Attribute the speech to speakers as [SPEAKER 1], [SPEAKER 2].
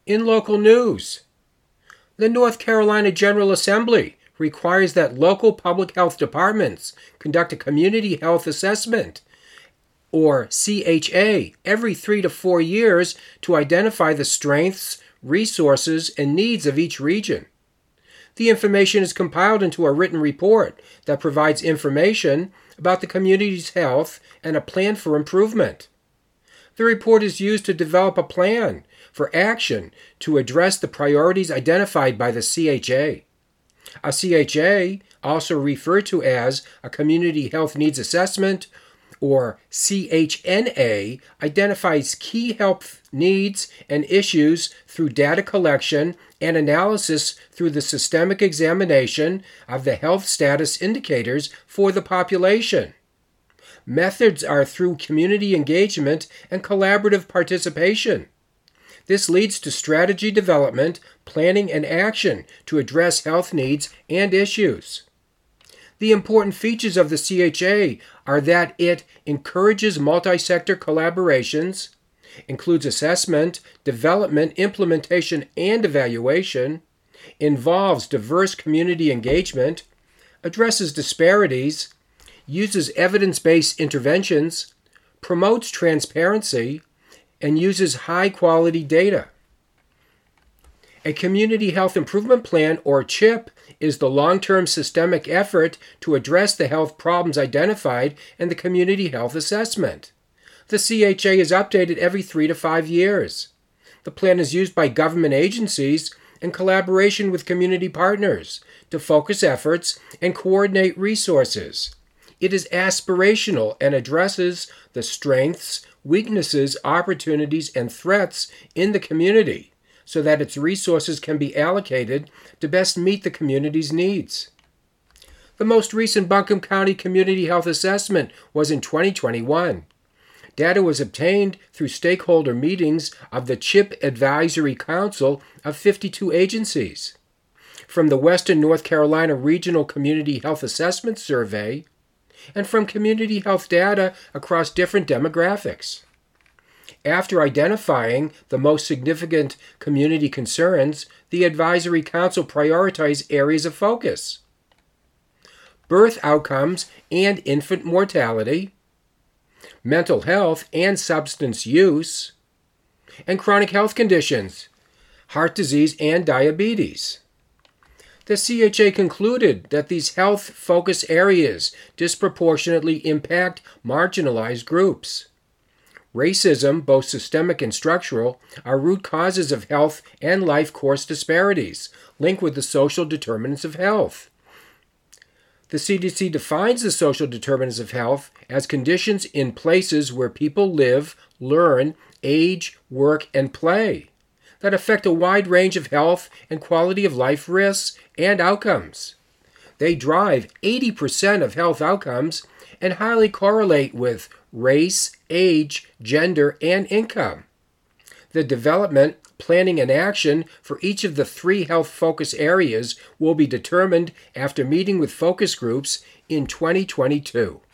[SPEAKER 1] In local news, the North Carolina General Assembly requires that local public health departments conduct a community health assessment, or CHA, every 3 to 4 years to identify the strengths, resources, and needs of each region. The information is compiled into a written report that provides information about the community's health and a plan for improvement. The report is used to develop a plan for action to address the priorities identified by the CHA. A CHA, also referred to as a Community Health Needs Assessment, or CHNA, identifies key health needs and issues through data collection and analysis through the systemic examination of the health status indicators for the population. Methods are through community engagement and collaborative participation. This leads to strategy development, planning, and action to address health needs and issues. The important features of the CHA are that it encourages multi-sector collaborations, includes assessment, development, implementation, and evaluation, involves diverse community engagement, addresses disparities, uses evidence-based interventions, promotes transparency, and uses high-quality data. A Community Health Improvement Plan, or CHIP, is the long-term systemic effort to address the health problems identified in the Community Health Assessment. The CHA is updated every 3 to 5 years. The plan is used by government agencies in collaboration with community partners to focus efforts and coordinate resources. It is aspirational and addresses the strengths, weaknesses, opportunities, and threats in the community so that its resources can be allocated to best meet the community's needs. The most recent Buncombe County Community Health Assessment was in 2021. Data was obtained through stakeholder meetings of the CHIP Advisory Council of 52 agencies. From the Western North Carolina Regional Community Health Assessment Survey, and from community health data across different demographics. After identifying the most significant community concerns, the Advisory Council prioritized areas of focus: birth outcomes and infant mortality, mental health and substance use, and chronic health conditions, heart disease and diabetes. The CHA concluded that these health focus areas disproportionately impact marginalized groups. Racism, both systemic and structural, are root causes of health and life course disparities linked with the social determinants of health. The CDC defines the social determinants of health as conditions in places where people live, learn, age, work, and play that affect a wide range of health and quality of life risks and outcomes. They drive 80% of health outcomes and highly correlate with race, age, gender, and income. The development, planning, and action for each of the 3 health focus areas will be determined after meeting with focus groups in 2022.